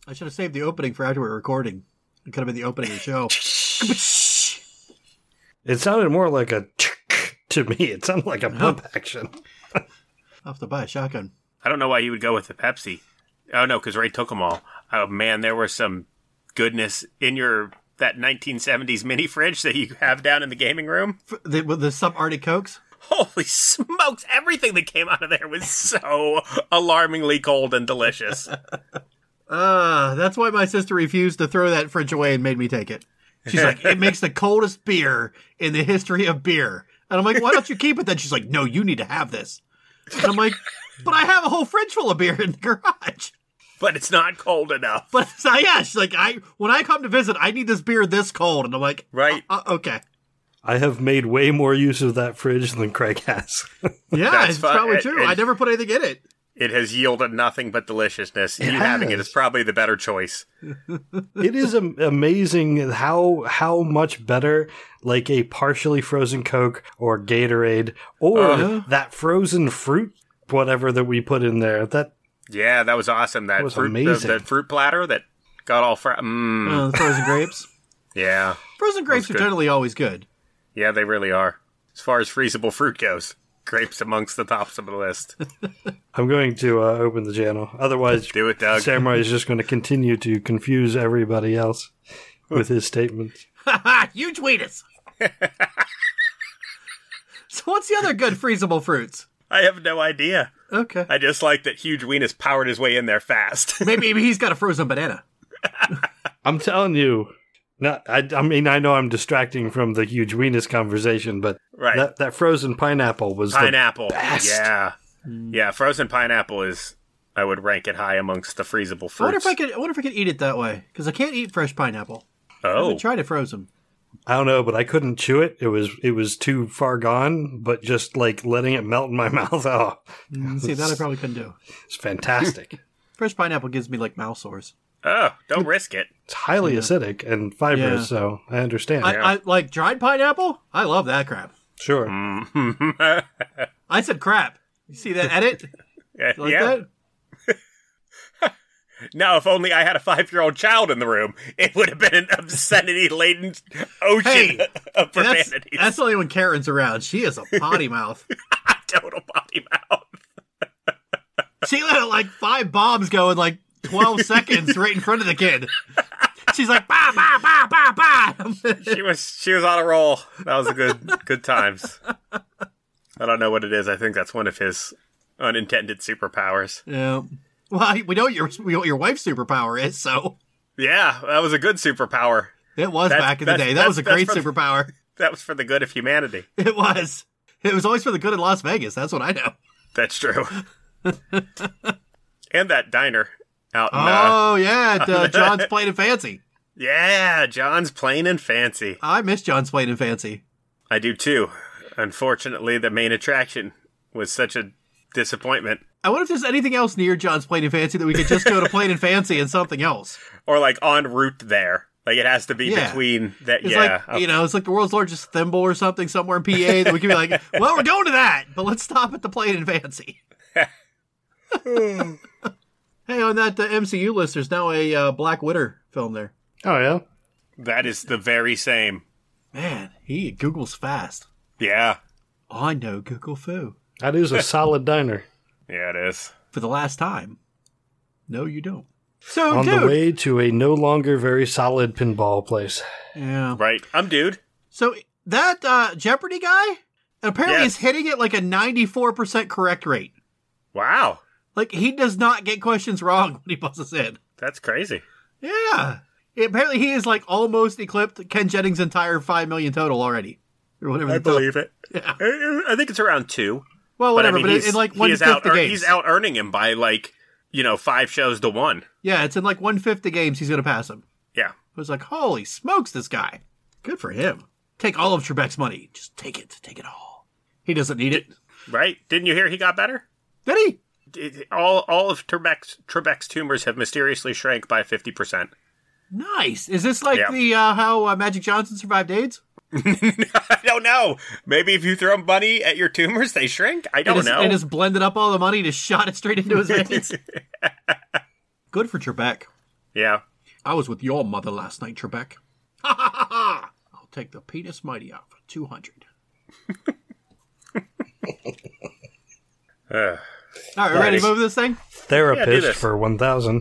I should have saved the opening for after we were recording. It could have been the opening of the show. It sounded more like a to me. It sounded like a pump action. I'll have to buy a shotgun. I don't know why you would go with the Pepsi. Oh, no, because Ray took them all. Oh, man, there was some goodness in that 1970s mini fridge that you have down in the gaming room. With the sub-Arctic Cokes? Holy smokes, everything that came out of there was so alarmingly cold and delicious. That's why my sister refused to throw that fridge away and made me take it. She's like, it makes the coldest beer in the history of beer. And I'm like, why don't you keep it then? She's like, no, you need to have this. And I'm like, but I have a whole fridge full of beer in the garage. But it's not cold enough. But so, yeah, she's like, when I come to visit, I need this beer this cold. And I'm like, right. Okay. I have made way more use of that fridge than Craig has. Yeah, it's probably true. I never put anything in it. It has yielded nothing but deliciousness. Having it is probably the better choice. It is amazing how much better like a partially frozen Coke or Gatorade or that frozen fruit whatever that we put in there. That was awesome. That was fruit, amazing. The fruit platter that got all the frozen grapes. Yeah. Frozen grapes are generally always good. Yeah, they really are. As far as freezable fruit goes, grapes amongst the tops of the list. I'm going to open the channel. Otherwise, do it, Doug. Samurai is just going to continue to confuse everybody else with his statements. Huge weenus. So what's the other good freezable fruits? I have no idea. Okay. I just like that Huge Weenus powered his way in there fast. Maybe he's got a frozen banana. I'm telling you. I mean, I know I'm distracting from the Huge Weenus conversation, but that frozen pineapple was the best. Yeah. Yeah, frozen pineapple is, I would rank it high amongst the freezable fruits. I wonder if I could eat it that way, because I can't eat fresh pineapple. Oh. I tried to frozen. I don't know, but I couldn't chew it. It was too far gone, but just like letting it melt in my mouth. Oh, see, that I probably couldn't do. It's fantastic. Fresh pineapple gives me like mouth sores. Oh, don't risk it. It's highly acidic and fibrous, so I understand. I like dried pineapple. I love that crap. Sure. I said crap. You see that edit? That? Now, if only I had a 5-year-old child in the room, it would have been an obscenity-laden ocean of profanities. That's only when Karen's around. She is a potty mouth. Total potty mouth. She let like 5 bombs go in like 12 seconds right in front of the kid. She's like, bah, bah, bah, bah, bah. She was on a roll. That was a good times. I don't know what it is. I think that's one of his unintended superpowers. Yeah. Well, we know what your wife's superpower is, so. Yeah, that was a good superpower. It was back in the day. That was a great superpower. That was for the good of humanity. It was. It was always for the good of Las Vegas. That's what I know. That's true. And that diner out in... John's Plain and Fancy. Yeah, John's Plain and Fancy. I miss John's Plain and Fancy. I do too. Unfortunately, the main attraction was such a disappointment. I wonder if there's anything else near John's Plain and Fancy that we could just go to Plain and Fancy and something else. Or like en route there. Like it has to be between that. It's like, it's like the world's largest thimble or something somewhere in PA that we could be like, well, we're going to that, but let's stop at the Plain and Fancy. Hey, on that MCU list, there's now a Black Widow film there. Oh, yeah? That is the very same. Man, he Googles fast. Yeah. I know Google Foo. That is a solid diner. Yeah, it is. For the last time. No, you don't. So, on the way to a no longer very solid pinball place. Yeah. Right. I'm dude. So, that Jeopardy guy apparently is hitting it like a 94% correct rate. Wow. Like, he does not get questions wrong when he buzzes in. That's crazy. Yeah. Apparently, he is like almost eclipsed Ken Jennings' entire 5 million total already. Or whatever. I believe it. Yeah. I think it's around 2. Well, whatever, but in like 1/5 the games. He's out-earning him by like, 5 shows to 1. Yeah, it's in like 1/5 the games he's going to pass him. Yeah. I was like, holy smokes, this guy. Good for him. Take all of Trebek's money. Just take it. Take it all. He doesn't need it. Right? Didn't you hear he got better? Did he? All of Trebek's tumors have mysteriously shrank by 50%. Nice. Is this like the how Magic Johnson survived AIDS? I don't know. Maybe if you throw money at your tumors, they shrink? I don't know. And just blended up all the money and just shot it straight into his veins. Good for Trebek. Yeah. I was with your mother last night, Trebek. Ha ha ha ha! I'll take the penis mighty out for 200. All right, ready to move this thing? Therapist this. for 1,000.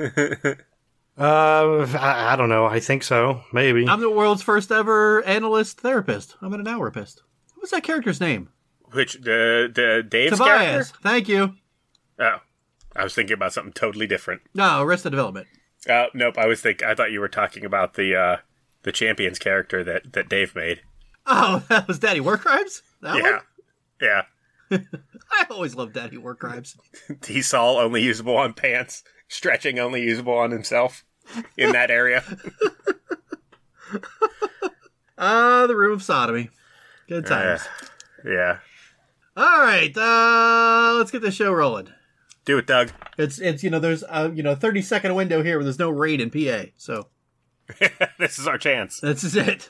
I don't know. I think so. Maybe. I'm the world's first ever analyst therapist. I'm an hourpist. What's that character's name? Which, the Dave's Tobias. character? Thank you. Oh. I was thinking about something totally different. No, Arrested Development. Nope. I thought you were talking about the Champions character that Dave made. Oh, that was Daddy War Crimes? That one? Yeah. I always loved Daddy War Crimes. T-Sol only usable on pants. Stretching only usable on himself in that area. The Room of Sodomy. Good times. Yeah. All right, let's get the show rolling. Do it, Doug. It's there's a 30-second window here where there's no rain in PA, so This is our chance. this is it.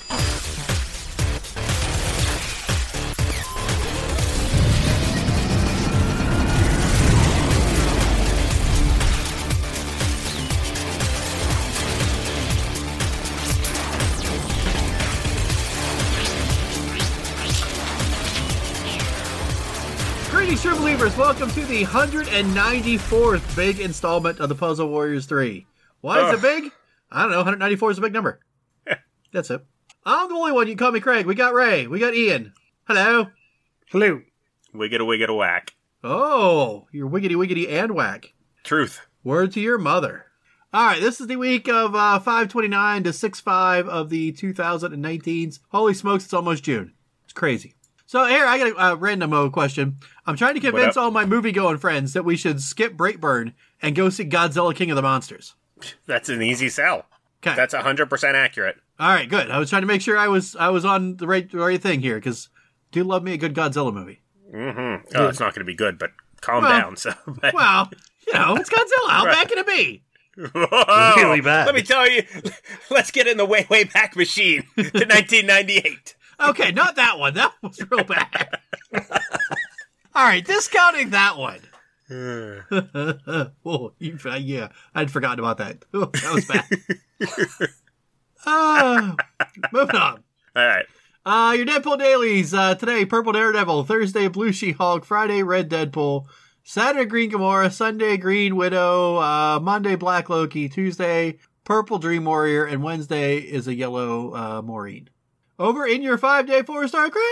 Greetings, true believers. Welcome to the 194th big installment of the Puzzle Warriors 3. Why is it big? I don't know. 194 is a big number. That's it. I'm the only one. You can call me Craig. We got Ray. We got Ian. Hello. Hello. Wiggita whack. Oh, you're wiggity wiggity and whack. Truth. Word to your mother. All right, this is the week of 5/29 to 6/5 of the 2019s. Holy smokes, it's almost June. It's crazy. So here, I got a random question. I'm trying to convince all my movie-going friends that we should skip Brightburn and go see Godzilla King of the Monsters. That's an easy sell. Okay. That's 100% accurate. All right, good. I was trying to make sure I was on the right thing here, because do love me a good Godzilla movie. Mm-hmm. Oh, it's not going to be good, but calm down. So, Well, it's Godzilla. How bad can it be? Whoa, Really bad. Let me tell you, let's get in the way back machine to 1998. Okay, not that one. That was real bad. All right, discounting that one. Oh, yeah, I'd forgotten about that. Oh, that was bad. Moving on. All right. Your Deadpool dailies. Today, Purple Daredevil. Thursday, Blue She-Hulk. Friday, Red Deadpool. Saturday, Green Gamora. Sunday, Green Widow. Monday, Black Loki. Tuesday, Purple Dream Warrior. And Wednesday is a yellow Maureen. Over in your 5-day 4-star crash!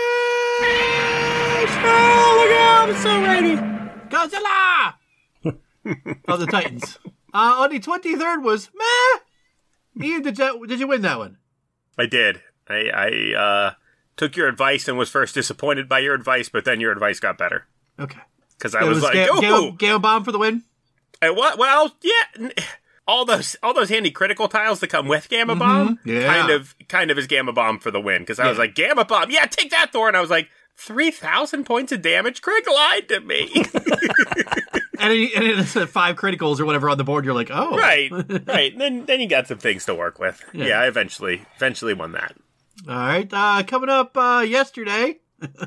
Oh, look out! I'm so ready! Godzilla! Of the Titans. On the 23rd was meh. Ian, did you win that one? I did. I took your advice and was first disappointed by your advice, but then your advice got better. Okay. Because I was like, ooh! Gale Bomb for the win? What? Well, yeah. All those handy critical tiles that come with Gamma Bomb, Yeah. kind of is Gamma Bomb for the win. Because I was like, Gamma Bomb, yeah, take that, Thor. And I was like, 3,000 points of damage? Craig lied to me. and it said 5 criticals or whatever on the board. You're like, oh. Right. And then you got some things to work with. Yeah, I eventually won that. All right. Coming up yesterday.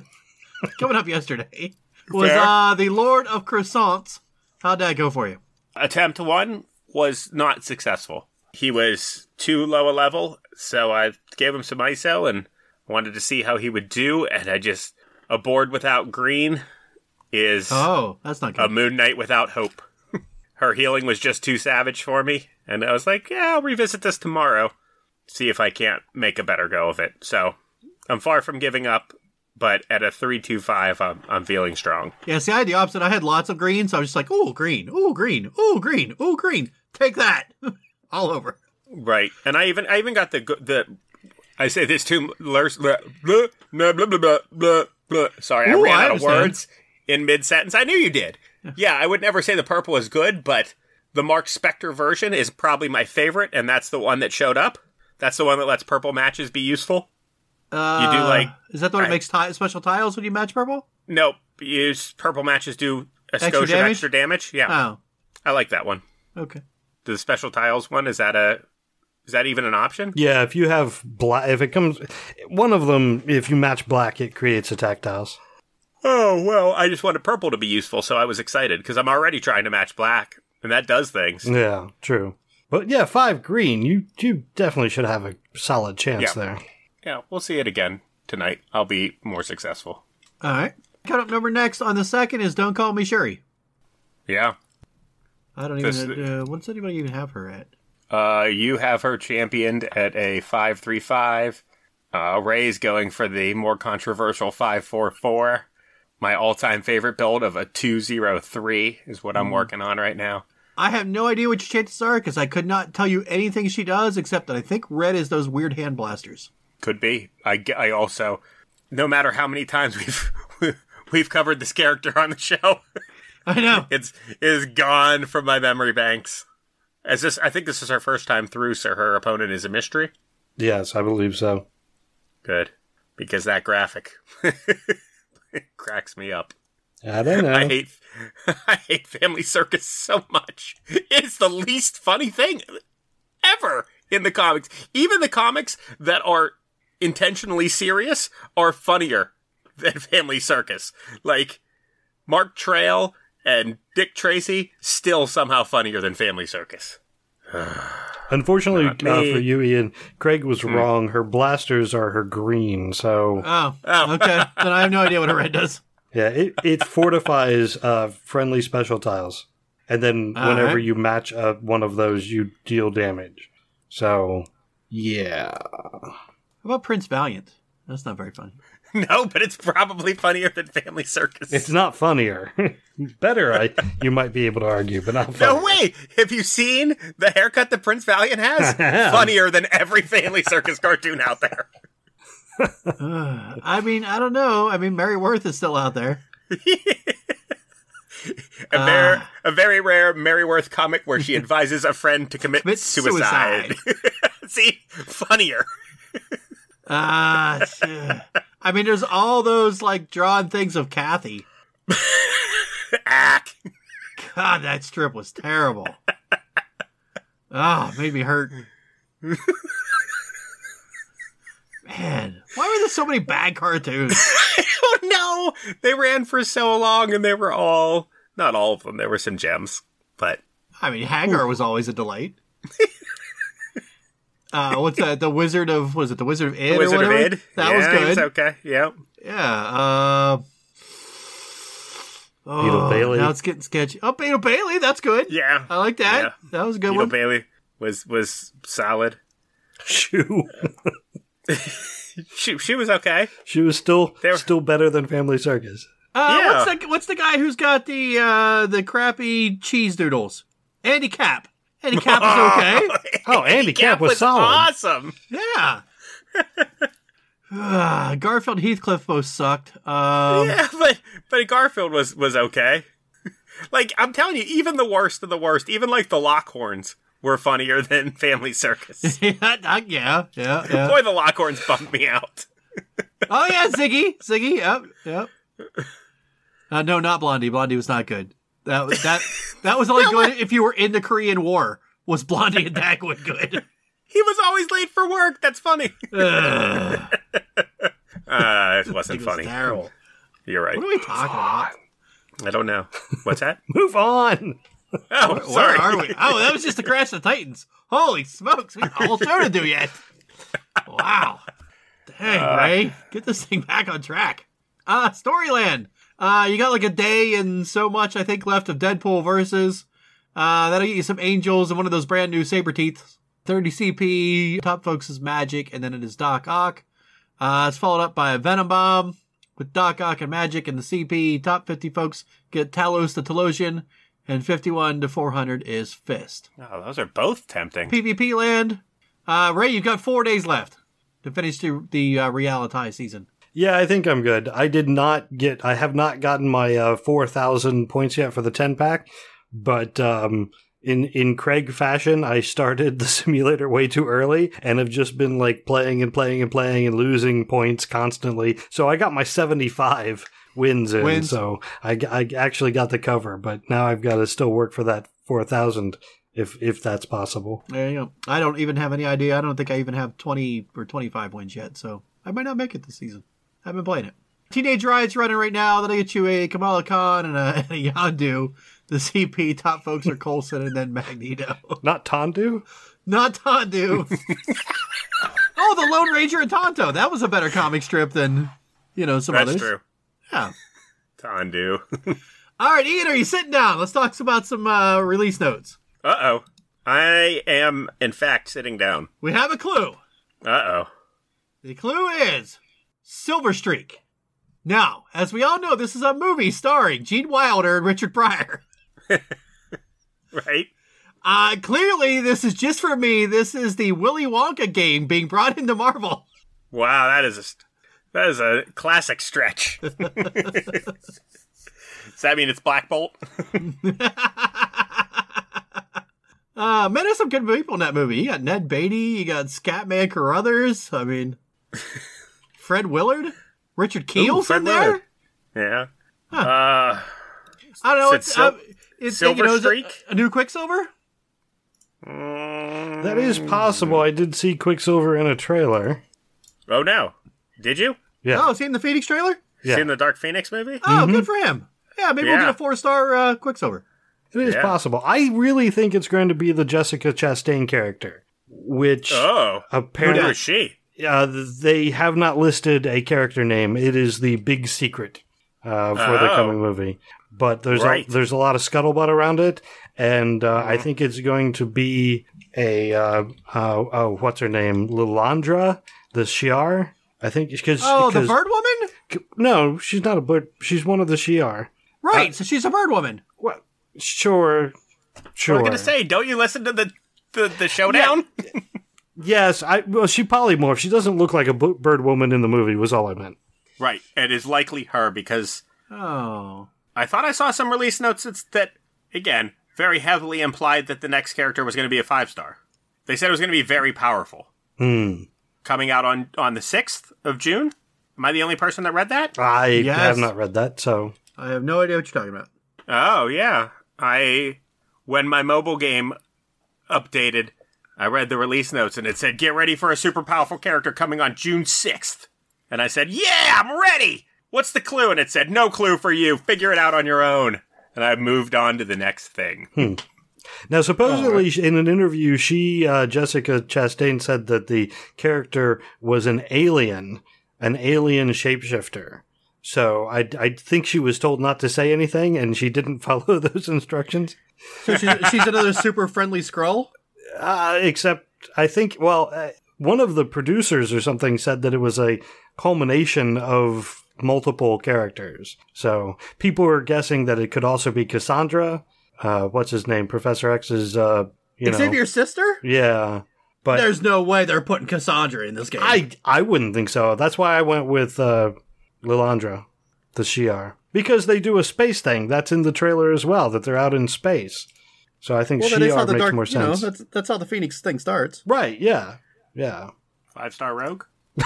Was the Lord of Croissants. How'd that go for you? Attempt 1 was not successful. He was too low a level, so I gave him some ISO and wanted to see how he would do, and a board without green is that's not good. a Moon Knight without hope. Her healing was just too savage for me, and I was like, yeah, I'll revisit this tomorrow, see if I can't make a better go of it. So I'm far from giving up, but at a 3-2-5, I'm feeling strong. Yeah, see, I had the opposite. I had lots of green, so I was just like, ooh, green, ooh, green, ooh, green, ooh, green. Take that. All over. Right. And I even got the I say this too, blah, blah, blah, blah, blah, blah, blah. Sorry, I ran out of words in mid-sentence. I knew you did. Yeah, I would never say the purple is good, but the Mark Spector version is probably my favorite, and that's the one that showed up. That's the one that lets purple matches be useful. You do is that the one that makes special tiles when you match purple? Nope. Purple matches do a skosh of extra damage. Yeah. Oh. I like that one. Okay. The special tiles one, is that even an option? Yeah, if you have black, if it comes, one of them, if you match black, it creates attack tiles. Oh, well, I just wanted purple to be useful, so I was excited, because I'm already trying to match black, and that does things. Yeah, true. But yeah, 5 green. You definitely should have a solid chance there. Yeah, we'll see it again tonight. I'll be more successful. All right. Cut up number next on the second is Don't Call Me Sherry. Yeah. I don't even... what's anybody even have her at? You have her championed at a 5.35. Ray's going for the more controversial 5.44. My all-time favorite build of a 2.03 is what I'm working on right now. I have no idea what your chances are because I could not tell you anything she does except that I think red is those weird hand blasters. Could be. I also, no matter how many times we've covered this character on the show, I know it is gone from my memory banks. I think this is her first time through, so her opponent is a mystery. Yes, I believe so. Good, because that graphic it cracks me up. I don't know. I hate Family Circus so much. It's the least funny thing ever in the comics. Even the comics that are intentionally serious are funnier than Family Circus. Like, Mark Trail and Dick Tracy, still somehow funnier than Family Circus. Unfortunately for you, Ian, Craig was wrong. Her blasters are her green, so... Oh, okay. Then I have no idea what a red does. Yeah, it fortifies friendly special tiles. And then whenever you match one of those, you deal damage. So, yeah. How about Prince Valiant? That's not very funny. No, but it's probably funnier than Family Circus. It's not funnier. Better, you might be able to argue, but not funnier. No way! Have you seen the haircut that Prince Valiant has? Funnier than every Family Circus cartoon out there. I mean, I don't know. I mean, Mary Worth is still out there. A very rare Mary Worth comic where she advises a friend to commit suicide. See? Funnier. I mean, there's all those, like, drawn things of Kathy. Ack. God, that strip was terrible. Oh, it made me hurt. Man, why were there so many bad cartoons? I don't know. They ran for so long, and they were all... Not all of them. There were some gems, but... I mean, Hagar was always a delight. What's that? The Wizard of... Was it The Wizard of Id? The Wizard of Id? That was good. It's okay. Yep. Yeah. Beetle Bailey. Now it's getting sketchy. Oh, Beetle Bailey. That's good. Yeah. I like that. Yeah. That was a good Beetle one. Bailey was solid. Shoo. She was okay. She was still better than Family Circus. What's the guy who's got the crappy cheese doodles? Andy Capp. Andy Capp is okay. Oh, Andy Capp was solid. Awesome. Yeah. Garfield Heathcliff both sucked. Yeah, but Garfield was okay. Like, I'm telling you, even the worst of the worst, even like the Lockhorns were funnier than Family Circus. yeah. Boy, the Lockhorns bummed me out. Oh yeah, Ziggy. Yep. No, not Blondie. Blondie was not good. That was only good if you were in the Korean War. Was Blondie and Dagwood good? He was always late for work. That's funny. It wasn't funny. Terrible. You're right. What are we talking about? I don't know. What's that? Move on. Oh, sorry. Where are we? Oh, that was just the Crash of the Titans. Holy smokes. We got a whole show to do yet. Wow. Dang, Ray. Get this thing back on track. Storyland. You got like a day and so much, I think, left of Deadpool versus. That'll get you some Angels and one of those brand new Sabreteeth. 30 CP, Top Folks is Magic, and then it is Doc Ock. It's followed up by a Venom Bomb with Doc Ock and Magic and the CP. Top 50 folks get Talos the Talosian, and 51 to 400 is Fist. Oh, those are both tempting. PvP land. Ray, you've got 4 days left to finish the Reality season. Yeah, I think I'm good. I have not gotten my 4,000 points yet for the 10-pack, but in Craig fashion, I started the simulator way too early and have just been like playing and losing points constantly. So I got my 75 wins in, so I actually got the cover, but now I've got to still work for that 4,000 if that's possible. There you go. I don't even have any idea. I don't think I even have 20 or 25 wins yet, so I might not make it this season. I've been playing it. Teenage Riot's running right now. Then I get you a Kamala Khan and a Yondu. The CP, Top Folks are Coulson, and then Magneto. Not Tondu? Not Tondu. Oh, the Lone Ranger and Tonto. That was a better comic strip than, some others. That's true. Yeah. Tondu. All right, Ian, are you sitting down? Let's talk about some release notes. Uh-oh. I am, in fact, sitting down. We have a clue. Uh-oh. The clue is Silver Streak. Now, as we all know, this is a movie starring Gene Wilder and Richard Pryor. Right? Clearly, this is just for me. This is the Willy Wonka game being brought into Marvel. Wow, that is a classic stretch. Does that mean it's Black Bolt? Man, there's some good people in that movie. You got Ned Beatty, you got Scatman Carruthers. I mean, Fred Willard, Richard Keel's in there. Yeah. Huh. I don't know. It's Silver Streak? A new Quicksilver? That is possible. I did see Quicksilver in a trailer. Oh, no. Did you? Yeah. Oh, seen the Phoenix trailer? Yeah. Seen the Dark Phoenix movie? Oh, good for him. Yeah, maybe we'll get a 4-star Quicksilver. It is possible. I really think it's going to be the Jessica Chastain character, which apparently... Who is she? They have not listed a character name. It is the big secret for the coming movie. But there's a lot of scuttlebutt around it, and I think it's going to be a what's her name, Lilandra, the Shi'ar. I think because the Bird Woman. No, she's not a bird. She's one of the Shi'ar. Right, so she's a Bird Woman. What? Sure. I was gonna say, don't you listen to the showdown? Yeah. Yes, she polymorphed. She doesn't look like a bird woman in the movie. Was all I meant. Right, it is likely her because. Oh. I thought I saw some release notes that again very heavily implied that the next character was going to be a 5-star. They said it was going to be very powerful. Coming out on the 6th of June. Am I the only person that read that? I have not read that, so I have no idea what you're talking about. Oh yeah, when my mobile game updated, I read the release notes and it said, "Get ready for a super powerful character coming on June 6th." And I said, "Yeah, I'm ready. What's the clue?" And it said, "No clue for you. Figure it out on your own." And I moved on to the next thing. Now, supposedly, in an interview, Jessica Chastain said that the character was an alien shapeshifter. So I think she was told not to say anything, and she didn't follow those instructions. So she's another super friendly Skrull? Except, I think, one of the producers or something said that it was a culmination of multiple characters. So people were guessing that it could also be Cassandra. What's his name? Professor X's, Xavier's sister? Yeah. But there's no way they're putting Cassandra in this game. I wouldn't think so. That's why I went with Lilandra, the Shi'ar. Because they do a space thing. That's in the trailer as well, that they're out in space. So I think Shi'ar makes more sense. That's how the Phoenix thing starts. Right, yeah. Yeah. 5-star Rogue?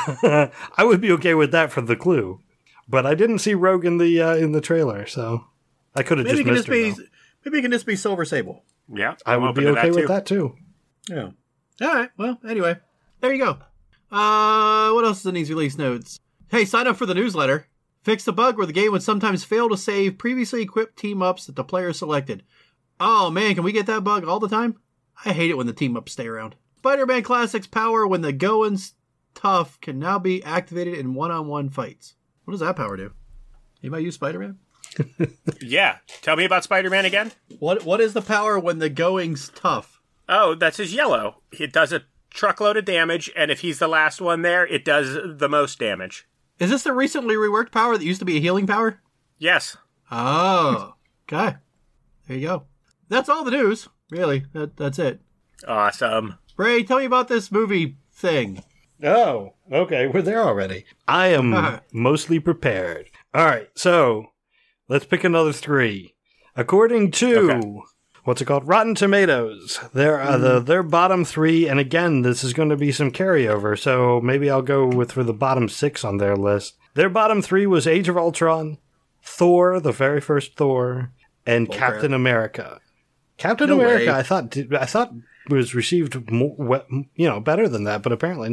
I would be okay with that for the clue. But I didn't see Rogue in the trailer, so I could have just missed her. Maybe it can just be Silver Sable. Yeah. I would be okay with that too. Yeah. All right. Well, anyway, there you go. What else is in these release notes? Hey, sign up for the newsletter. Fix the bug where the game would sometimes fail to save previously equipped team-ups that the player selected. Oh, man, can we get that bug all the time? I hate it when the team-ups stay around. Spider-Man Classic's power when the going's tough can now be activated in one-on-one fights. What does that power do? Anybody use Spider-Man? Yeah. Tell me about Spider-Man again. What is the power when the going's tough? Oh, that's his yellow. It does a truckload of damage, and if he's the last one there, it does the most damage. Is this the recently reworked power that used to be a healing power? Yes. Oh, okay. There you go. That's all the news, really. That's it. Awesome. Ray, tell me about this movie thing. Oh, okay. We're there already. I am mostly prepared. All right, so let's pick another 3. According to, what's it called? Rotten Tomatoes. Their bottom 3, and again, this is going to be some carryover, so maybe I'll go for the bottom 6 on their list. Their bottom 3 was Age of Ultron, Thor, the very first Thor, and Captain America. Captain America, I thought was received more, better than that, but apparently not.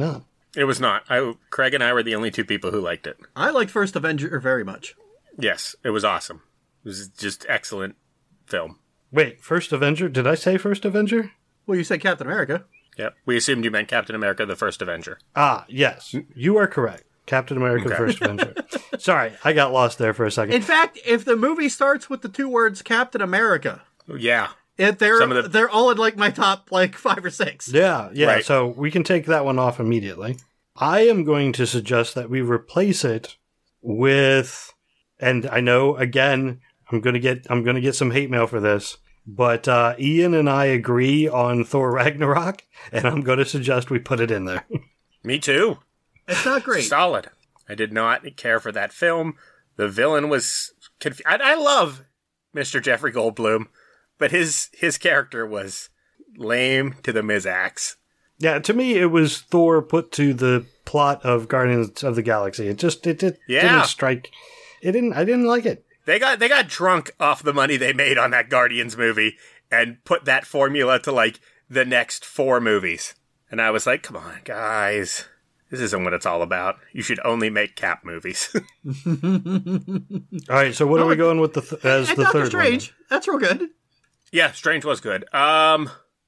It was not. Craig and I were the only two people who liked it. I liked First Avenger very much. Yes, it was awesome. It was just excellent film. Wait, First Avenger? Did I say First Avenger? Well, you said Captain America. Yep. We assumed you meant Captain America, the First Avenger. Ah, yes. You are correct. Captain America, Okay. First Avenger. Sorry, I got lost there for a second. In fact, if the movie starts with the two words Captain America, Yeah. they're all in like my top like 5 or 6. Yeah, Right. so we can take that one off immediately. I am going to suggest that we replace it with, and I know, again, I'm gonna get some hate mail for this, but Ian and I agree on Thor Ragnarok, and I'm going to suggest we put it in there. Me too. It's not great. Solid. I did not care for that film. The villain was I love Mr. Jeffrey Goldblum, but his character was lame to the Mizax. Yeah, to me, it was Thor put to the plot of Guardians of the Galaxy. It didn't strike. I didn't like it. They got drunk off the money they made on that Guardians movie and put that formula to like the next 4 movies. And I was like, come on, guys. This isn't what it's all about. You should only make Cap movies. All right, so what are we going with the And the Doctor third Strange. one? That's real good. Yeah, Strange was good. I'm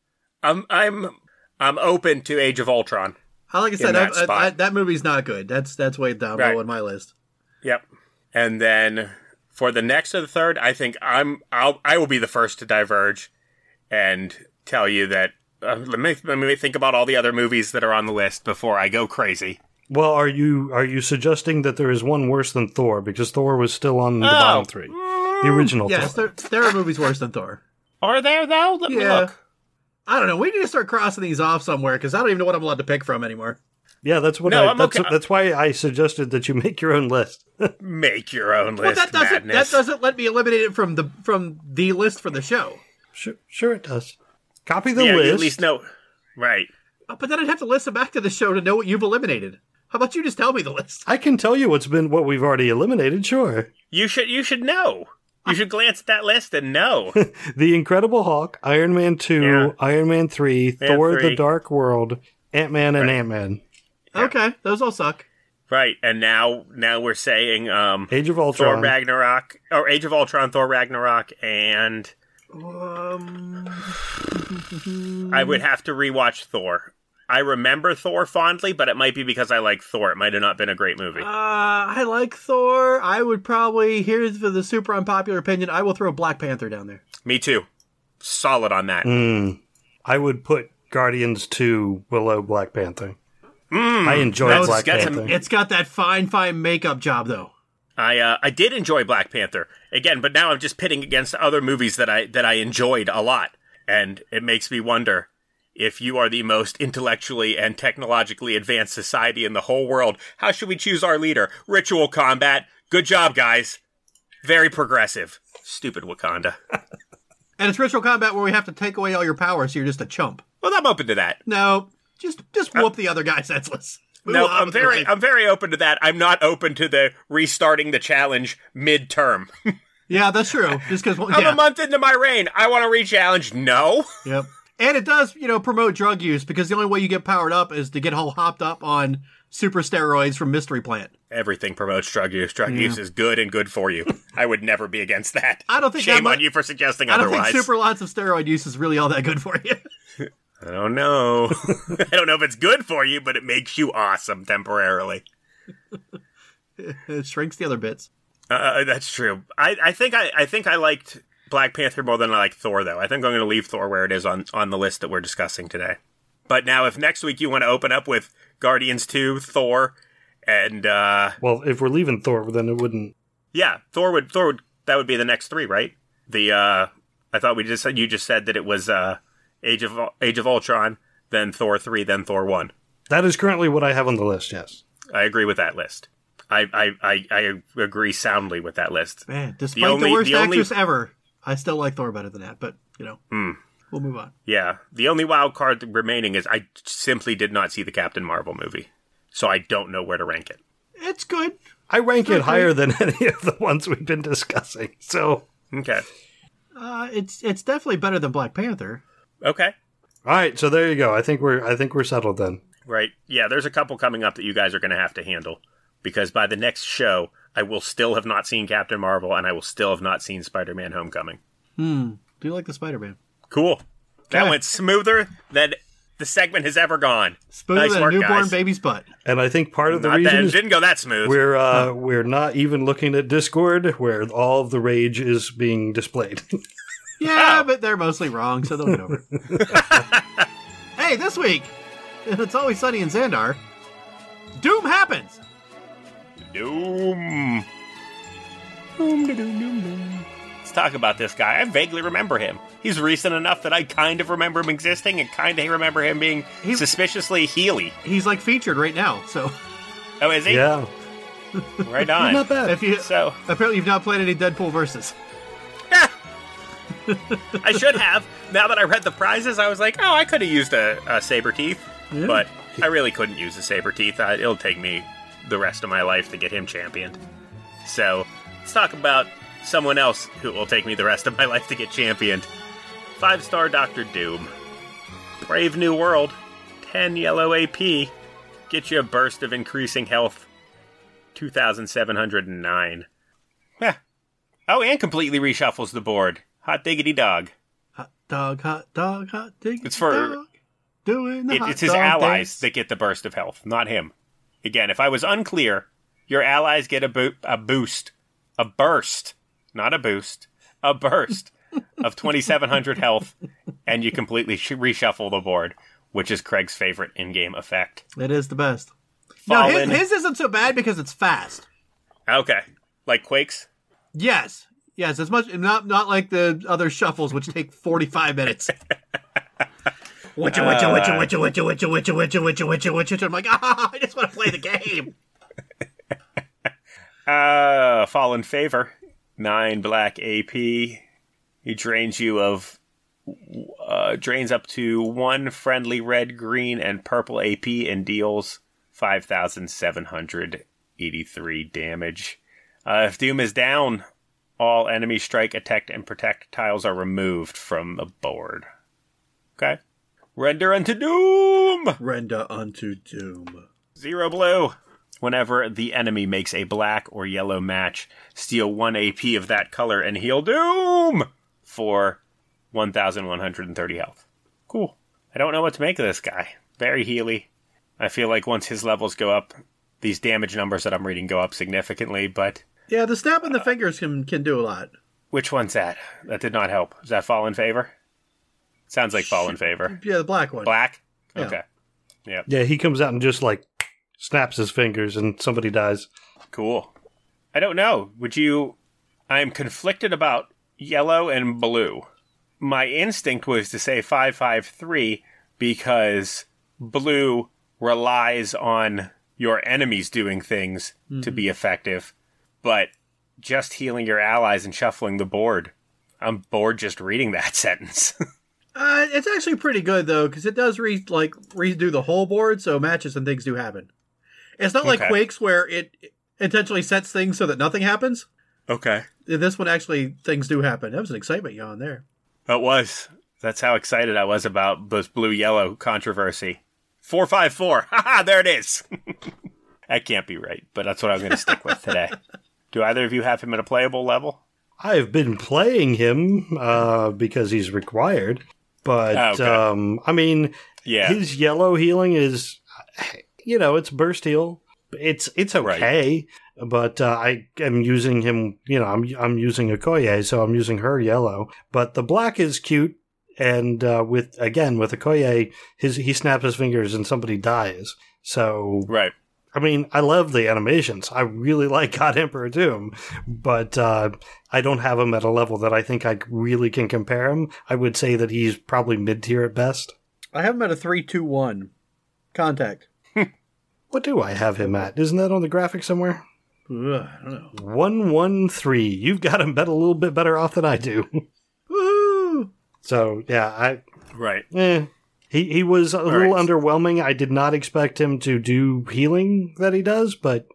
open to Age of Ultron. Like I said, that spot. that movie's not good. That's way down low on my list. Yep. And then for the next or the third, I think I will be the first to diverge and tell you that let me think about all the other movies that are on the list before I go crazy. Well, are you suggesting that there is one worse than Thor because Thor was still on the bottom 3, the original Yes, Thor? there are movies worse than Thor. Are there though? Let me Yeah. look. I don't know. We need to start crossing these off somewhere because I don't even know what I'm allowed to pick from anymore. Yeah, that's what No, I'm that's, okay. that's why I suggested that you make your own list. Make your own Well, list. that madness. doesn't let me eliminate it from the list for the show. Sure it does. Copy the yeah, list. you at least know. Right. But then I'd have to listen back to the show to know what you've eliminated. How about you just tell me the list? I can tell you what we've already eliminated, sure. You should know. You should glance at that list and know. The Incredible Hulk, Iron Man 2, Yeah. Iron Man 3, Thor 3. The Dark World, Ant-Man and Ant-Man. Yeah. Okay, those all suck. Right, and now we're saying Age of Thor Ultron. Ragnarok, or Age of Ultron, Thor Ragnarok, and I would have to rewatch Thor. I remember Thor fondly, but it might be because I like Thor. It might have not been a great movie. I like Thor. I would probably, here's the super unpopular opinion, I will throw Black Panther down there. Me too. Solid on that. I would put Guardians 2 below Black Panther. I enjoyed Black Panther. It's got that fine makeup job, though. I did enjoy Black Panther again, but now I'm just pitting against other movies that I enjoyed a lot, and it makes me wonder if you are the most intellectually and technologically advanced society in the whole world. How should we choose our leader? Ritual combat. Good job, guys. Very progressive. Stupid Wakanda. And it's ritual combat where we have to take away all your power, so you're just a chump. Well, I'm open to that. No, just whoop the other guy senseless. Move No, on I'm with your life. very open to that. I'm not open to the restarting the challenge mid-term. Yeah, that's true. Just because I'm a month into my reign. I want to re-challenge. No. Yep. And it does, promote drug use because the only way you get powered up is to get all hopped up on super steroids from Mystery Plant. Everything promotes drug use. Drug use is good and good for you. I would never be against that. I don't think Shame that on you for suggesting I don't otherwise. think super lots of steroid use is really all that good for you. I don't know. I don't know if it's good for you, but it makes you awesome temporarily. It shrinks the other bits. That's true. I think I liked Black Panther more than I like Thor, though. I think I'm going to leave Thor where it is on the list that we're discussing today. But now, if next week you want to open up with Guardians 2, Thor, and well, if we're leaving Thor, then it wouldn't. Yeah, Thor would that would be the next 3, right? I thought you just said that it was Age of Ultron, then Thor 3, then Thor 1. That is currently what I have on the list. Yes, I agree with that list. I agree soundly with that list. Man, despite the worst actress ever, I still like Thor better than that. But we'll move on. Yeah, the only wild card remaining is I simply did not see the Captain Marvel movie, so I don't know where to rank it. It's good. I rank it higher than any of the ones we've been discussing. So okay, it's definitely better than Black Panther. Okay. All right, so there you go. I think we're settled then. Right. Yeah, there's a couple coming up that you guys are going to have to handle. Because by the next show, I will still have not seen Captain Marvel, and I will still have not seen Spider-Man Homecoming. Do you like the Spider-Man? Cool. That went smoother than the segment has ever gone. Smoother than a newborn baby's butt. And I think part of the reason it didn't go that smooth. We're not even looking at Discord, where all of the rage is being displayed. Yeah, but they're mostly wrong, so they'll get over it. Hey, this week, It's Always Sunny in Xandar, Doom happens! Doom. Let's talk about this guy. I vaguely remember him. He's recent enough that I kind of remember him existing and kind of remember him being suspiciously Healy. He's like featured right now, so. Oh, is he? Yeah. Right on. He's not bad. Apparently you've not played any Deadpool versus. I should have. Now that I read the prizes, I was like, oh, I could have used a Sabretooth. Yeah. But I really couldn't use a Sabretooth. It'll take me the rest of my life to get him championed. So, let's talk about someone else who will take me the rest of my life to get championed. 5-star Dr. Doom. Brave New World. 10 yellow AP. Get you a burst of increasing health. 2,709. Yeah. Oh, and completely reshuffles the board. Hot diggity dog. Hot dog, hot dog, hot diggity it's for, dog. Doing the hot It's his dog allies dance. that get the burst of health, not him. Again, if I was unclear, your allies get a boost. A burst. Not a boost. A burst of 2,700 health, and you completely reshuffle the board, which is Craig's favorite in-game effect. It is the best. Fallen. No, his isn't so bad because it's fast. Okay. Like Quakes? Yes, as much not like the other shuffles, which take 45 minutes. Witcha. I'm like, I just want to play the game. Fallen Favor. 9 black AP. He drains you of... drains up to 1 friendly red, green, and purple AP and deals 5,783 damage. If Doom is down, all enemy strike, attack, and protect tiles are removed from the board. Okay. Render unto Doom! Render unto Doom. 0 blue. Whenever the enemy makes a black or yellow match, steal 1 AP of that color and heal Doom for 1,130 health. Cool. I don't know what to make of this guy. Very Healy. I feel like once his levels go up, these damage numbers that I'm reading go up significantly, but... Yeah, the snap in the fingers can do a lot. Which one's that? That did not help. Is that Fallen Favor? Sounds like Fallen Favor. Yeah, the black one. Black? Yeah. Okay. Yep. Yeah, he comes out and just like snaps his fingers and somebody dies. Cool. I don't know. I'm conflicted about yellow and blue. My instinct was to say 553 because blue relies on your enemies doing things to be effective, but just healing your allies and shuffling the board. I'm bored just reading that sentence. It's actually pretty good, though, because it does redo the whole board, so matches and things do happen. It's not like Quakes, where it intentionally sets things so that nothing happens. Okay. In this one, actually, things do happen. That was an excitement yawn there. It was. That's how excited I was about this blue-yellow controversy. 454. Haha, there it is. That can't be right, but that's what I'm going to stick with today. Do either of you have him at a playable level? I've been playing him because he's required, but I mean, his yellow healing is, it's burst heal. It's okay, but I am using him. I'm using Okoye, so I'm using her yellow. But the black is cute, and with Okoye, he snaps his fingers and somebody dies. So right. I mean, I love the animations. I really like God Emperor Doom, but I don't have him at a level that I think I really can compare him. I would say that he's probably mid-tier at best. I have him at a 3-2-1. Contact. What do I have him at? Isn't that on the graphic somewhere? I don't know. 1-1-3. You've got him a little bit better off than I do. Woo! So, yeah, Right. He was a little underwhelming. I did not expect him to do healing that he does, but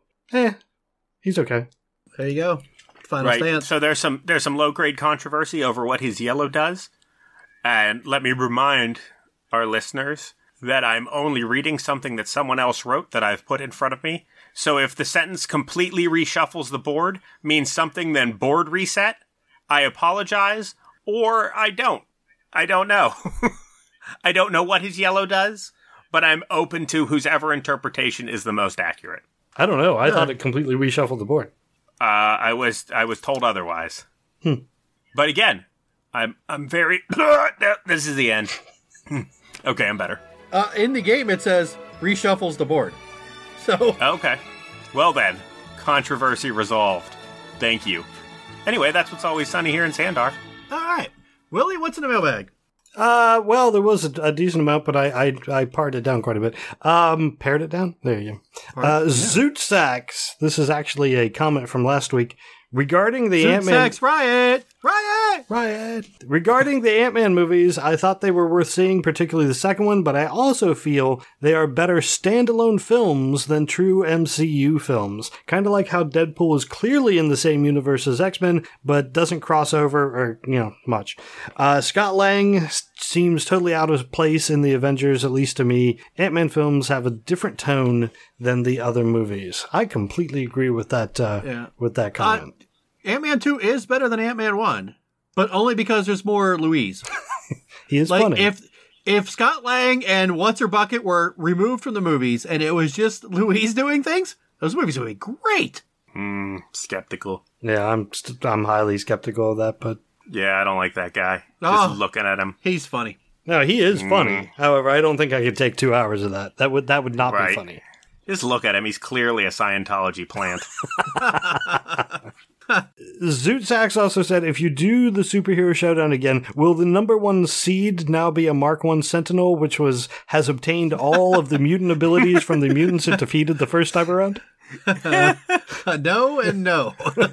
he's okay. There you go. Final stance. So there's some low grade controversy over what his yellow does, and let me remind our listeners that I'm only reading something that someone else wrote that I've put in front of me. So if the sentence completely reshuffles the board, means something, then board reset, I apologize, or I don't. I don't know. I don't know what his yellow does, but I'm open to whosever interpretation is the most accurate. I don't know. I thought it completely reshuffled the board. I was told otherwise. But again, I'm very. This is the end. Okay, I'm better. In the game, it says reshuffles the board. So okay, well then, controversy resolved. Thank you. Anyway, that's what's always sunny here in Sandar. All right, Willie, what's in the mailbag? Well, there was a decent amount, but I pared it down quite a bit. Pared it down? There you go. Zoot Sacks. This is actually a comment from last week regarding the Ant-Man. Zoot Sacks riot! Regarding the Ant-Man movies, I thought they were worth seeing, particularly the second one, but I also feel they are better standalone films than true MCU films. Kind of like how Deadpool is clearly in the same universe as X-Men, but doesn't cross over, or, much. Scott Lang seems totally out of place in the Avengers, at least to me. Ant-Man films have a different tone than the other movies. I completely agree with that, with that comment. Ant-Man 2 is better than Ant-Man 1, but only because there's more Louise. He is funny. If Scott Lang and What's Her Bucket were removed from the movies and it was just Louise doing things, those movies would be great. Skeptical. Yeah, I'm highly skeptical of that, but yeah, I don't like that guy. Just looking at him. He's funny. No, he is funny. However, I don't think I could take 2 hours of that. That would not be funny. Just look at him. He's clearly a Scientology plant. Zoot Sacks also said, if you do the superhero showdown again, will the number 1 seed now be a Mark I Sentinel, which has obtained all of the mutant abilities from the mutants it defeated the first time around? No and no.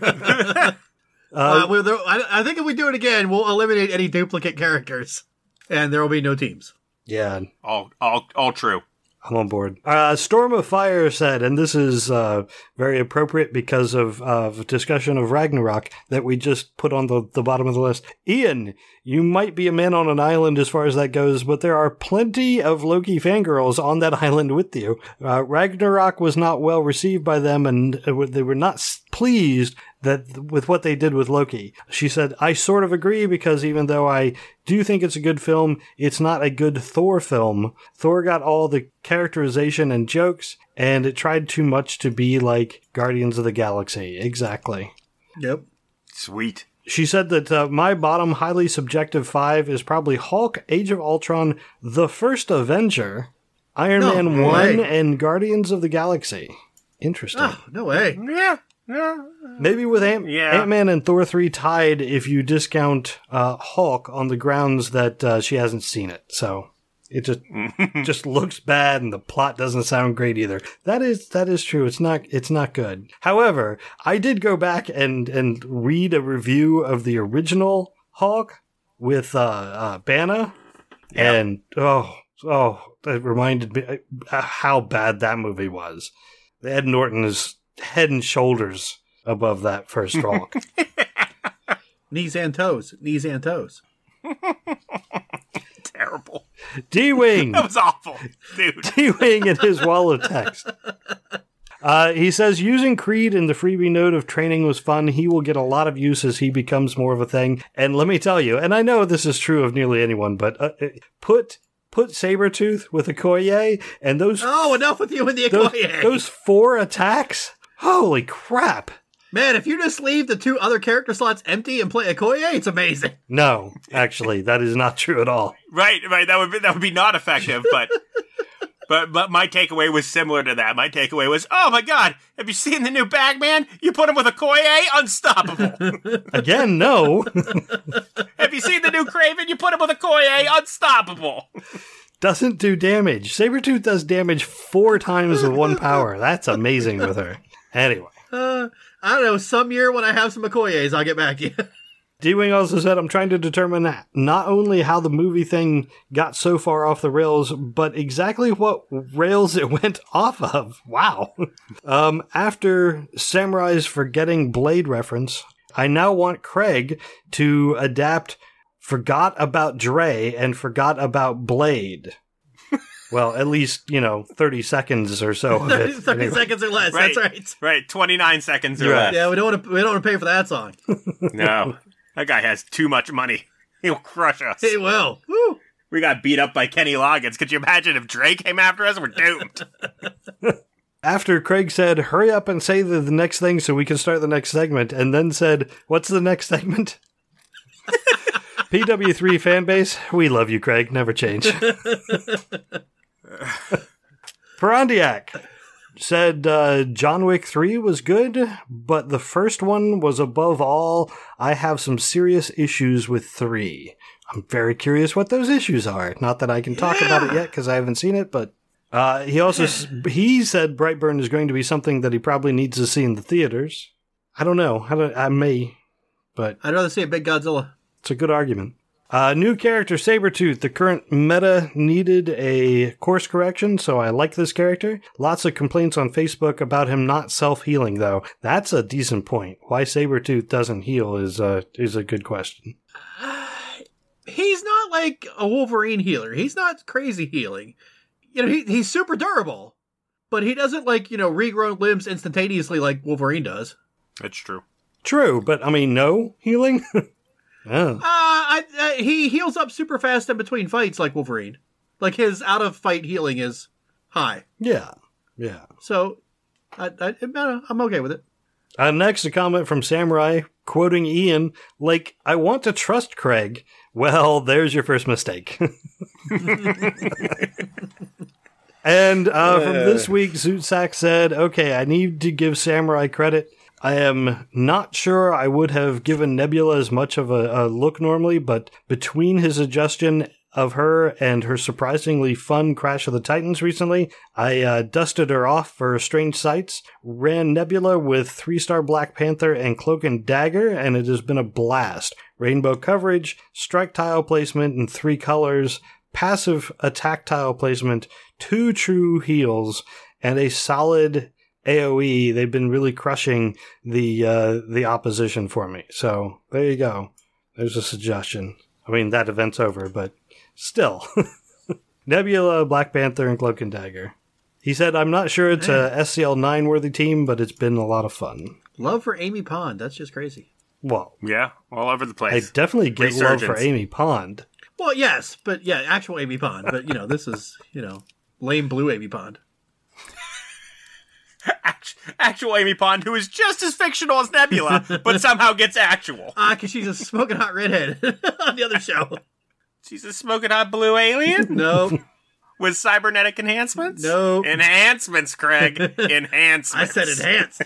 I think if we do it again, we'll eliminate any duplicate characters, and there will be no teams. Yeah. All true. I'm on board. Storm of Fire said, and this is very appropriate because of discussion of Ragnarok that we just put on the bottom of the list. Ian, you might be a man on an island as far as that goes, but there are plenty of Loki fangirls on that island with you. Ragnarok was not well received by them, and they were not pleased with what they did with Loki. She said, I sort of agree, because even though I do think it's a good film, it's not a good Thor film. Thor got all the characterization and jokes, and it tried too much to be like Guardians of the Galaxy. Exactly. Yep. Sweet. She said that my bottom highly subjective 5 is probably Hulk, Age of Ultron, The First Avenger, Iron Man 1, and Guardians of the Galaxy. Interesting. Oh, no way. Yeah. Maybe with Ant-Man and Thor 3 tied if you discount Hulk on the grounds that she hasn't seen it. So it just looks bad, and the plot doesn't sound great either. That is true. It's not good. However, I did go back and read a review of the original Hulk with Banner, and that reminded me how bad that movie was. Ed Norton is head and shoulders above that first Hulk. Knees and toes. Terrible. D-Wing. That was awful, dude. D-Wing in his wall of text. He says, using Creed in the freebie note of training was fun. He will get a lot of use as he becomes more of a thing. And let me tell you, and I know this is true of nearly anyone, but put Sabretooth with Okoye and those... Oh, enough with you and the Okoye. Those 4 attacks? Holy crap. Man, if you just leave the 2 other character slots empty and play Okoye, it's amazing. No, actually, that is not true at all. Right. That would be not effective, but but my takeaway was similar to that. My takeaway was, oh my god, have you seen the new Bagman? You put him with Okoye, unstoppable. Again, no. Have you seen the new Kraven? You put him with Okoye, unstoppable. Doesn't do damage. Sabretooth does damage 4 times with 1 power. That's amazing with her. Anyway. I don't know, some year when I have some Okoyes, I'll get back to you. D-Wing also said, I'm trying to determine not only how the movie thing got so far off the rails, but exactly what rails it went off of. Wow. After Samurai's Forgetting Blade reference, I now want Craig to adapt Forgot About Dre and Forgot About Blade. Well, at least, 30 seconds or so of it. 30 anyway. seconds or less. That's right. Right. 29 seconds or Yeah. less. Yeah, we don't want to pay for that song. No. That guy has too much money. He'll crush us. He will. Woo. We got beat up by Kenny Loggins. Could you imagine if Dre came after us? We're doomed. After Craig said, hurry up and say the next thing so we can start the next segment, and then said, what's the next segment? PW3 fan base, we love you, Craig. Never change. Perandiak said John Wick 3 was good, but the first one was above all. I have some serious issues with 3. I'm very curious what those issues are. Not that I can talk about it yet because I haven't seen it, but he said Brightburn is going to be something that he probably needs to see in the theaters. I don't know. I may, but I'd rather see a big Godzilla. it's a good argument. New character, Sabretooth. The current meta needed a course correction, so I like this character. Lots of complaints on Facebook about him not self-healing, though. That's a decent point. Why Sabretooth doesn't heal is a good question. He's not like a Wolverine healer. He's not crazy healing. He's super durable, but he doesn't regrow limbs instantaneously like Wolverine does. That's true. True, but no healing? Oh. He heals up super fast in between fights like Wolverine. Like his out-of-fight healing is high. Yeah. So, I'm okay with it. Next, a comment from Samurai, quoting Ian, like, I want to trust Craig. Well, there's your first mistake. And from this week, Zootsack said, okay, I need to give Samurai credit. I am not sure I would have given Nebula as much of a look normally, but between his suggestion of her and her surprisingly fun Crash of the Titans recently, I dusted her off for Strange Sights, ran Nebula with 3-star Black Panther and Cloak and Dagger, and it has been a blast. Rainbow coverage, strike tile placement in 3 colors, passive attack tile placement, 2 true heals, and a solid AoE. They've been really crushing the opposition for me. So there you go. There's a suggestion. I mean, that event's over, but still. Nebula, Black Panther, and Cloak and Dagger. He said, I'm not sure it's a SCL9 worthy team, but it's been a lot of fun. Love for Amy Pond. That's just crazy. Well, Yeah, all over the place. I definitely get love for Resurgence. Amy Pond. Well, yes, but yeah, actual Amy Pond. But, this is, lame blue Amy Pond. Actual Amy Pond, who is just as fictional as Nebula, but somehow gets actual. Because she's a smoking hot redhead on the other show. She's a smoking hot blue alien No. with cybernetic enhancements? No. Enhancements, Craig. Enhancements. I said enhanced.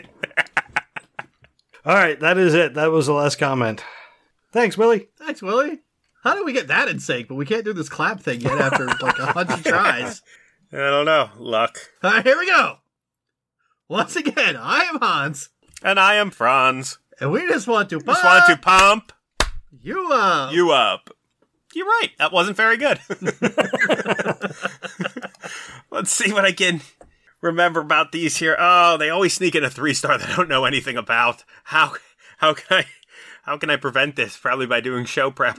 All right, that is it. That was the last comment. Thanks, Willie. Thanks, Willie. How did we get that in sync? But we can't do this clap thing yet after like 100 tries. I don't know. Luck. All right, here we go. Once again, I am Hans. And I am Franz. And we just want to pump Just wanted to pump you up. you up. You're right. That wasn't very good. Let's see what I can remember about these here. Oh, they always sneak in a 3-star that I don't know anything about. How can I prevent this? Probably by doing show prep.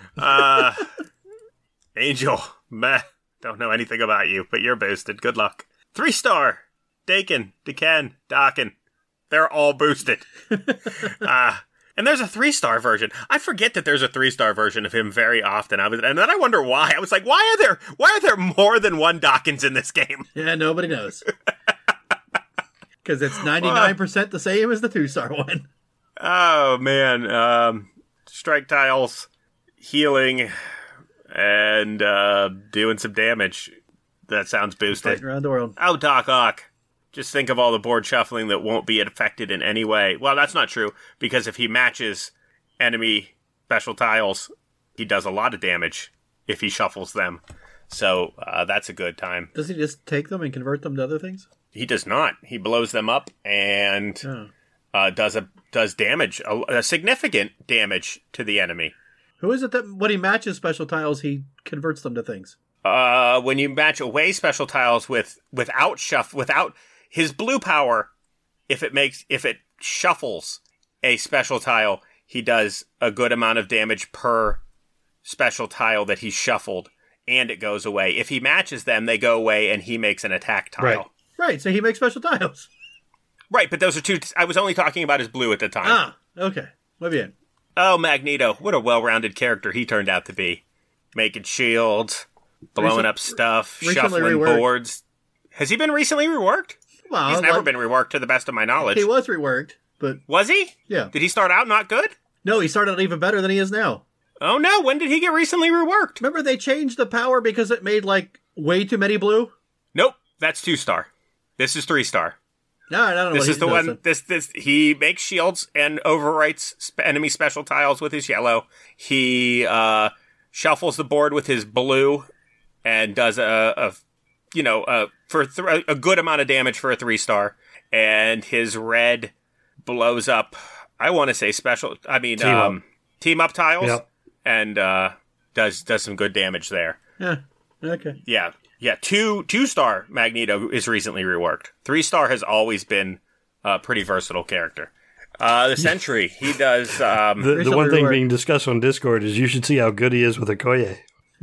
Angel, meh. Don't know anything about you, but you're boosted. Good luck. 3-star. Dakin, Decan, Dakin. They're all boosted. And there's a 3-star version. I forget that there's a 3-star version of him very often. And then I wonder why. I was like, why are there more than one Dawkins in this game? Yeah, nobody knows. Because it's 99% the same as the 2-star one. Oh, man. Strike tiles, healing, and doing some damage. That sounds boosted. Fighting around the world. Oh, Doc Ock. Just think of all the board shuffling that won't be affected in any way. Well, that's not true, because if he matches enemy special tiles, he does a lot of damage if he shuffles them. So that's a good time. Does he just take them and convert them to other things? He does not. He blows them up and does damage, a significant damage to the enemy. Who is it that when he matches special tiles, he converts them to things? When you match away special tiles without his blue power, if it shuffles a special tile, he does a good amount of damage per special tile that he shuffled. and it goes away. If he matches them, they go away and he makes an attack tile. Right, so he makes special tiles. Right, but those are two. I was only talking about his blue at the time. Ah, okay. Muy bien. Oh, Magneto. What a well-rounded character he turned out to be. Making shields, blowing up stuff, shuffling reworked. boards. Has he been recently reworked? Well, He's never been reworked to the best of my knowledge. He was reworked, but... Was he? Yeah. Did he start out not good? No, he started out even better than he is now. Oh no, when did he get recently reworked? Remember they changed the power because it made, like, way too many blue? Nope, that's 2-star. This is 3-star. No, I don't know. This is the one. This he makes shields and overwrites enemy special tiles with his yellow. He shuffles the board with his blue and does a good amount of damage for a 3-star. And his red blows up. I want to say special. I mean, team up tiles, and does some good damage there. Yeah. Okay. Yeah. 2-star Magneto is recently reworked. 3-star has always been a pretty versatile character. The Sentry, he does... the one thing being discussed on Discord is you should see how good he is with Okoye.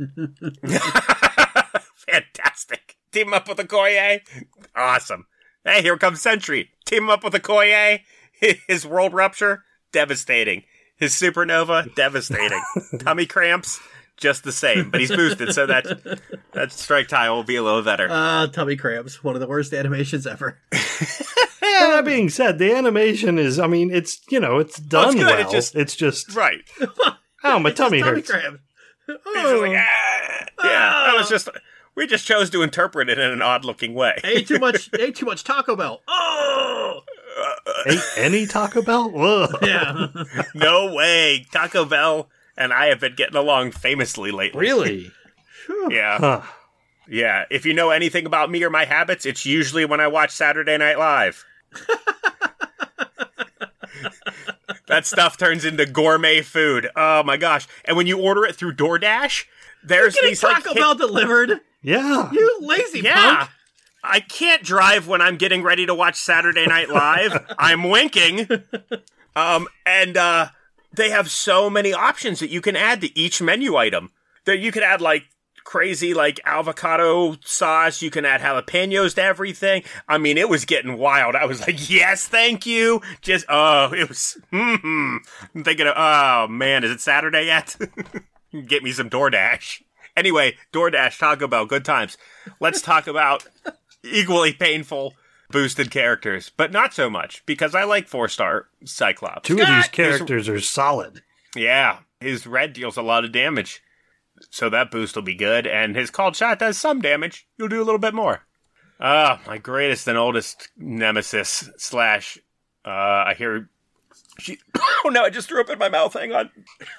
Fantastic. Team up with Okoye. Awesome. Hey, here comes Sentry. Team up with Okoye. His World Rupture, devastating. His Supernova, devastating. Tummy cramps, just the same, but he's boosted, so that strike tile will be a little better. Tummy cramps, one of the worst animations ever. That being said, the animation is, I mean, it's done well. It's just right. Oh, my tummy hurts. Cramps. That was just, we just chose to interpret it in an odd-looking way. Ate too much Taco Bell. Oh! Ate any Taco Bell? Whoa. Yeah. No way. Taco Bell and I have been getting along famously lately. Really? Yeah. Huh. Yeah. If you know anything about me or my habits, it's usually when I watch Saturday Night Live. That stuff turns into gourmet food. Oh my gosh. And when you order it through DoorDash, there's You're these Taco Bell delivered. Yeah. You lazy punk. I can't drive when I'm getting ready to watch Saturday Night Live. I'm winking. And they have so many options that you can add to each menu item. That you can add like crazy like avocado sauce. You can add jalapenos to everything. I mean, it was getting wild. I was like, yes, thank you. It was, I'm thinking of, oh man, is it Saturday yet? Get me some DoorDash. Anyway, DoorDash, Taco Bell, good times. Let's talk about equally painful boosted characters, but not so much, because I like 4-star Cyclops. Two of these characters are solid. Yeah, his red deals a lot of damage, so that boost will be good, and his called shot does some damage. You'll do a little bit more. My greatest and oldest nemesis / I hear she... Oh no, I just threw up in my mouth, hang on.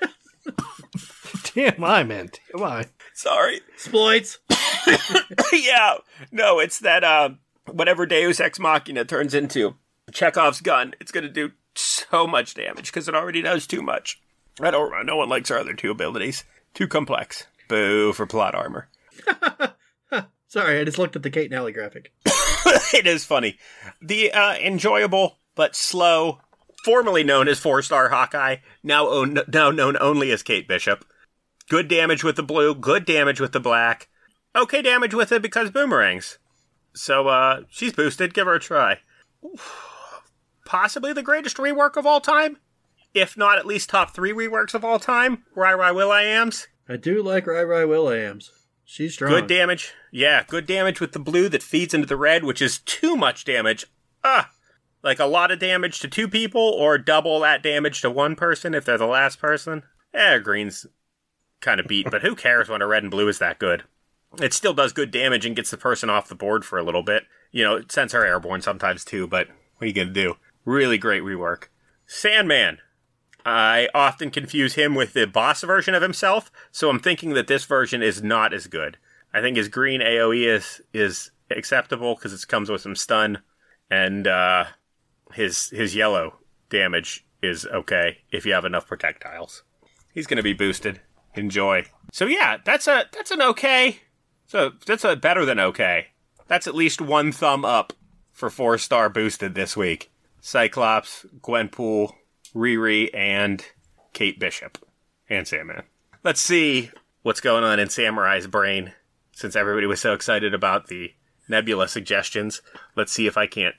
TMI, man, TMI. Sorry. Exploits. Yeah. No, it's that, whatever Deus Ex Machina turns into, Chekhov's gun, it's going to do so much damage because it already does too much. No one likes our other two abilities. Too complex. Boo for plot armor. Sorry, I just looked at the Kate and Alley graphic. It is funny. The enjoyable but slow, formerly known as 4-star Hawkeye, now known only as Kate Bishop. Good damage with the blue, good damage with the black. Okay damage with it because boomerangs. So, she's boosted. Give her a try. Possibly the greatest rework of all time? If not at least top 3 reworks of all time? Rai Will-I-Ams? I do like Rai Will-I-Ams. She's strong. Good damage. Yeah, good damage with the blue that feeds into the red, which is too much damage. Like a lot of damage to 2 people, or double that damage to 1 person if they're the last person. Green's kind of beat, but who cares when a red and blue is that good? It still does good damage and gets the person off the board for a little bit. You know, it sends her airborne sometimes too, but what are you going to do? Really great rework. Sandman. I often confuse him with the boss version of himself, so I'm thinking that this version is not as good. I think his green AoE is acceptable because it comes with some stun, and his yellow damage is okay if you have enough projectiles. He's going to be boosted. Enjoy. So yeah, that's an okay. So that's a better than okay. That's at least 1 thumb up for 4-star boosted this week. Cyclops, Gwenpool, Riri, and Kate Bishop. And Sandman. Let's see what's going on in Samurai's brain, since everybody was so excited about the Nebula suggestions. Let's see if I can't.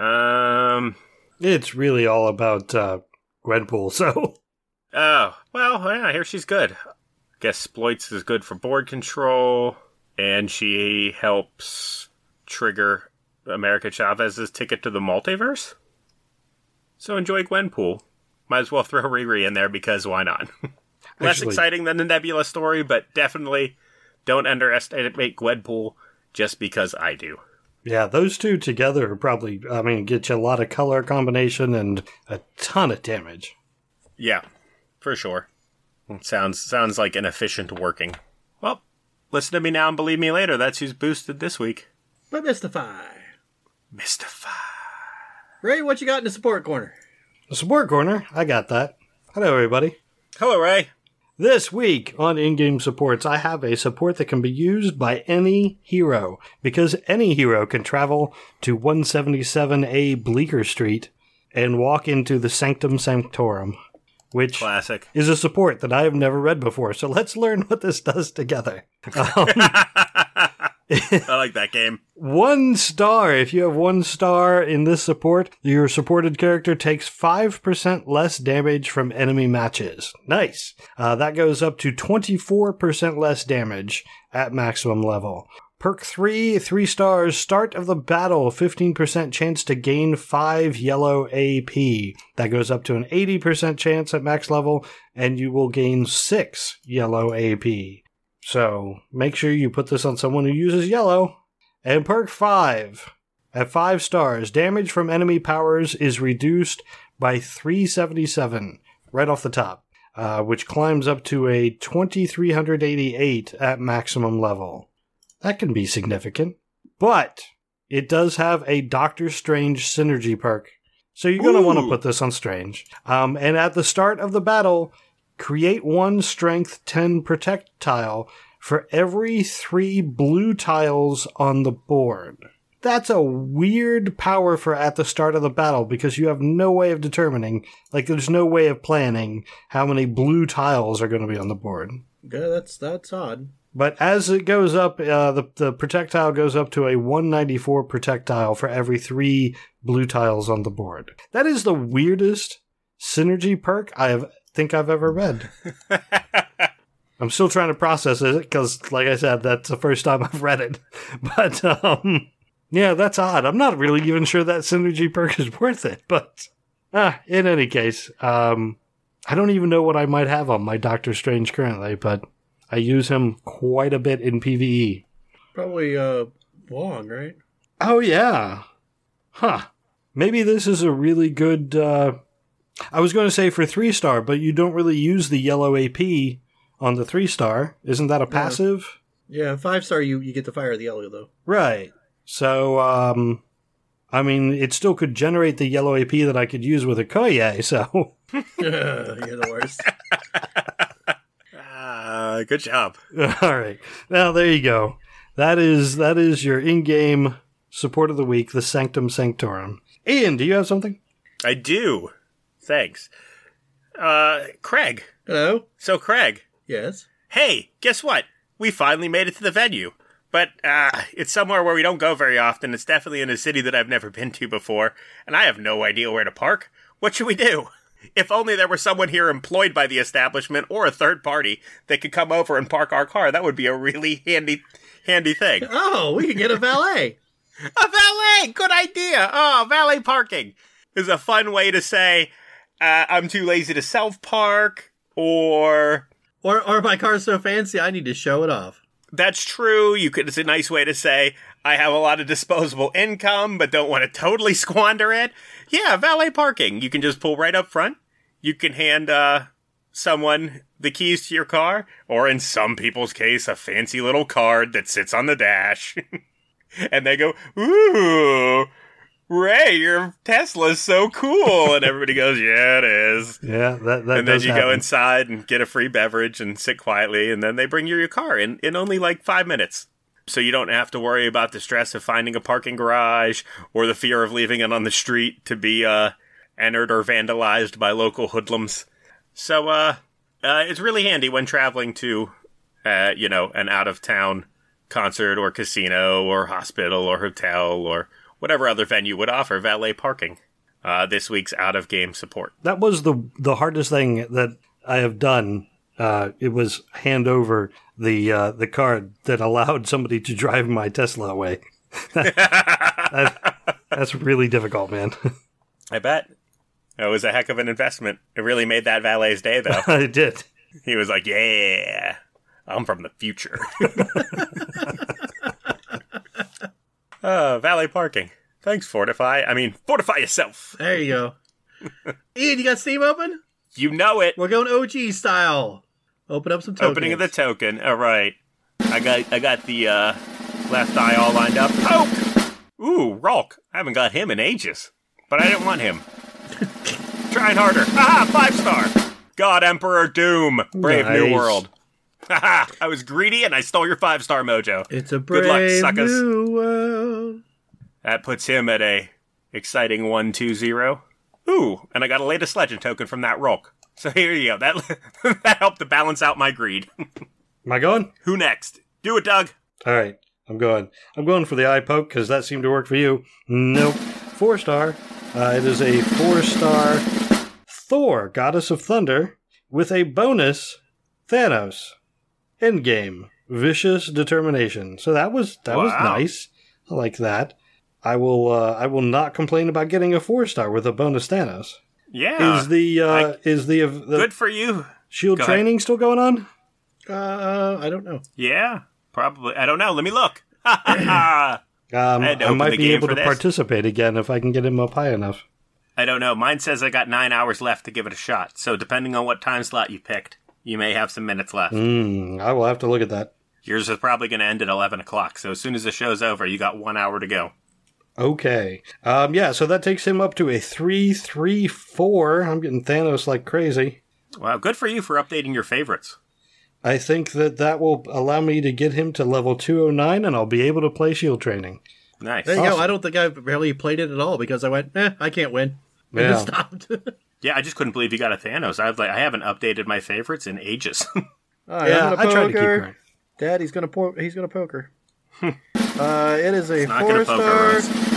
It's really all about Gwenpool, so... Oh, well, yeah, I hear she's good. Guess Sploits is good for board control, and she helps trigger America Chavez's ticket to the multiverse. So enjoy Gwenpool. Might as well throw Riri in there because why not? Less exciting than the Nebula story, but definitely don't underestimate Gwenpool just because I do. Yeah, those two together are probably, get you a lot of color combination and a ton of damage. Yeah, for sure. Sounds like an efficient working. Well, listen to me now and believe me later. That's who's boosted this week. But Mystify. Mystify. Ray, what you got in the support corner? The support corner, I got that. Hello, everybody. Hello, Ray. This week on In-Game Supports, I have a support that can be used by any hero, because any hero can travel to 177A Bleecker Street and walk into the Sanctum Sanctorum, which Classic. is a support that I have never read before. So let's learn what this does together. I like that game. 1 star. If you have 1 star in this support, your supported character takes 5% less damage from enemy matches. Nice. That goes up to 24% less damage at maximum level. Perk 3, 3 stars, start of the battle, 15% chance to gain 5 yellow AP. That goes up to an 80% chance at max level, and you will gain 6 yellow AP. So, make sure you put this on someone who uses yellow. And perk 5. At 5 stars, damage from enemy powers is reduced by 377, right off the top, which climbs up to a 2388 at maximum level. That can be significant. But, it does have a Doctor Strange synergy perk. So you're going to want to put this on Strange. And at the start of the battle, create 1 strength 10 protect tile for every 3 blue tiles on the board. That's a weird power for at the start of the battle because you have no way of determining, there's no way of planning how many blue tiles are going to be on the board. Yeah, that's odd. But as it goes up, the projectile goes up to a 194 projectile for every 3 blue tiles on the board. That is the weirdest synergy perk I think I've ever read. I'm still trying to process it because, like I said, that's the first time I've read it. But, yeah, that's odd. I'm not really even sure that synergy perk is worth it. But, in any case, I don't even know what I might have on my Doctor Strange currently, but I use him quite a bit in PvE. Probably, Wong, right? Oh, yeah. Huh. Maybe this is a really good, I was going to say for 3 star, but you don't really use the yellow AP on the 3 star. Isn't that a passive? Yeah, 5 star, you get to fire the yellow, though. Right. So, it still could generate the yellow AP that I could use with a Koye, so. You're the worst. Good job. All right. Now, there you go. That is your in-game support of the week, the Sanctum Sanctorum. Ian, do you have something? I do. Thanks. Craig. Hello? So, Craig. Yes? Hey, guess what? We finally made it to the venue. But, it's somewhere where we don't go very often. It's definitely in a city that I've never been to before. And I have no idea where to park. What should we do? If only there were someone here employed by the establishment or a third party that could come over and park our car. That would be a really handy thing. Oh, we could get a valet. A valet! Good idea! Oh, valet parking is a fun way to say, I'm too lazy to self-park, or my car's so fancy, I need to show it off. That's true. It's a nice way to say, I have a lot of disposable income, but don't want to totally squander it. Yeah, valet parking. You can just pull right up front. You can hand someone the keys to your car, or in some people's case, a fancy little card that sits on the dash. And they go, ooh, Ray, your Tesla's so cool. And everybody goes, yeah, it is. Yeah, that and then you happen. go inside and get a free beverage and sit quietly, and then they bring you your car in only 5 minutes. So you don't have to worry about the stress of finding a parking garage or the fear of leaving it on the street to be entered or vandalized by local hoodlums. So it's really handy when traveling to an out-of-town concert or casino or hospital or hotel or whatever other venue would offer valet parking. This week's out-of-game support. That was the hardest thing that I have done. It was hand over the card that allowed somebody to drive my Tesla away. That's really difficult, man. I bet. It was a heck of an investment. It really made that valet's day, though. It did. He was like, yeah, I'm from the future. Valet parking. Thanks, Fortify. I mean, fortify yourself. There you go. Ian, you got Steam open? You know it. We're going OG style. Open up some tokens. Opening of the token. All right. I got the left eye all lined up. Poke! Ooh, Ralk. I haven't got him in ages. But I didn't want him. Trying harder. Aha! 5-star. God Emperor Doom. Brave Nice. New World. Haha! I was greedy and I stole your 5-star mojo. It's a Good luck, brave suckers. new world. That puts him at a exciting 1-2-0. Ooh, and I got a latest legend token from that Ralk. So here you go. That helped to balance out my greed. Am I going? Who next? Do it, Doug. All right, I'm going. I'm going for the eye poke because that seemed to work for you. Nope. 4-star. It is a 4-star Thor, Goddess of Thunder, with a bonus Thanos. Endgame. Vicious Determination. So that was nice. I like that. I will not complain about getting a 4-star with a bonus Thanos. Yeah. Is the good for you. shield Go training still going on? I don't know. Yeah, probably. I don't know. Let me look. I had to I open might the be game able for to this. participate again if I can get him up high enough. I don't know. Mine says I got 9 hours left to give it a shot. So depending on what time slot you picked, you may have some minutes left. I will have to look at that. Yours is probably going to end at 11 o'clock. So as soon as the show's over, you got 1 hour to go. Okay. So that takes him up to a 3-3-4. I'm getting Thanos like crazy. Wow, good for you for updating your favorites. I think that will allow me to get him to level 209, and I'll be able to play shield training. Nice. There you Awesome. go. I don't think I've really played it at all because I went, I can't win. And Yeah. it stopped. Yeah, I just couldn't believe you got a Thanos. I haven't updated my favorites in ages. All right, Yeah, I'm I gonna tried to keep poker. going. Dad, he's gonna poke her. It is a Not gonna poke her,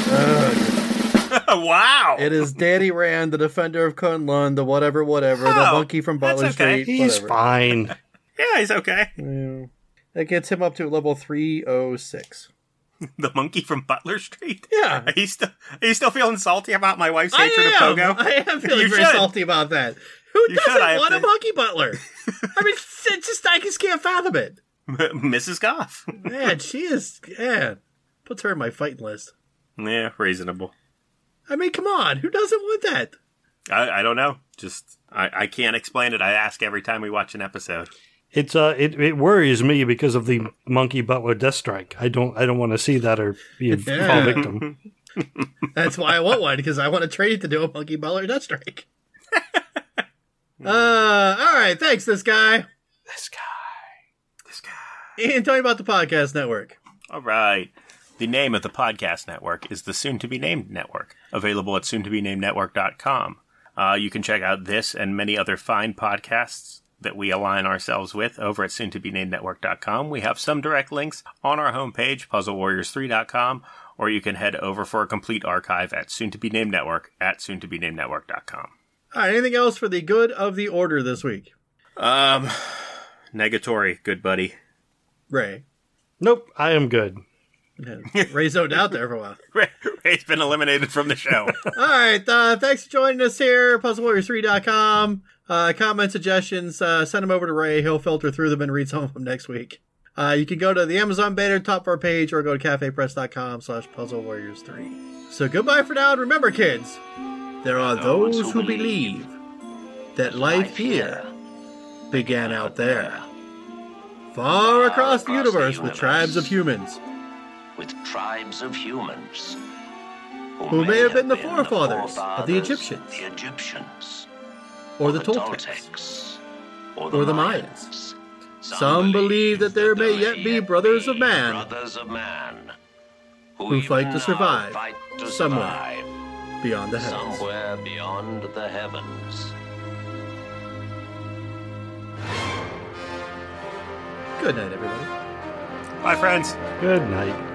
4-star. Wow. It is Danny Rand, the defender of Kunlun, the whatever, the monkey from that's Butler okay. Street. He's whatever. fine. Yeah, he's okay. Yeah. That gets him up to level 306. The monkey from Butler Street? Yeah. Are you still feeling salty about my wife's I hatred am. of Pogo? I am feeling You very should. salty about that. Who You should. I doesn't have want a to- monkey butler? I mean, it's just, I just can't fathom it. Mrs. Goff. Man, she is, puts her in my fighting list. Yeah, reasonable. I mean, come on. Who doesn't want that? I don't know. Just, I can't explain it. I ask every time we watch an episode. It worries me because of the monkey butler death strike. I don't want to see that or be a Yeah. fall victim. That's why I want one, because I want to trade to do a monkey butler death strike. All right. Thanks, this guy. This guy. Ian, tell me about the podcast network. All right. The name of the podcast network is the Soon-to-be-named Network, available at soon-to-be-named-network.com. You can check out this and many other fine podcasts that we align ourselves with over at soon-to-be-named-network.com. We have some direct links on our homepage, puzzlewarriors3.com, or you can head over for a complete archive at soon-to-be-named-network at soon-to-be-named-network.com. All right. Anything else for the good of the order this week? Negatory, good buddy. Ray. Nope, I am good. Ray zoned out there for a while. Ray's been eliminated from the show. All right. Thanks for joining us here. PuzzleWarriors3.com. Comment suggestions, send them over to Ray. He'll filter through them and read some of them next week. You can go to the Amazon banner top of our page or go to cafepress.com/PuzzleWarriors3. So goodbye for now. And remember, kids, there are those who believe that life here began out there. Far across the universe with tribes of humans with tribes of humans who may have been the forefathers of the Egyptians, the Egyptians, or the Toltecs, or the Mayans. Some believe that there may yet be brothers of man who fight to survive somewhere beyond the heavens. Somewhere beyond the heavens. Good night, everybody. Bye, friends. Good night.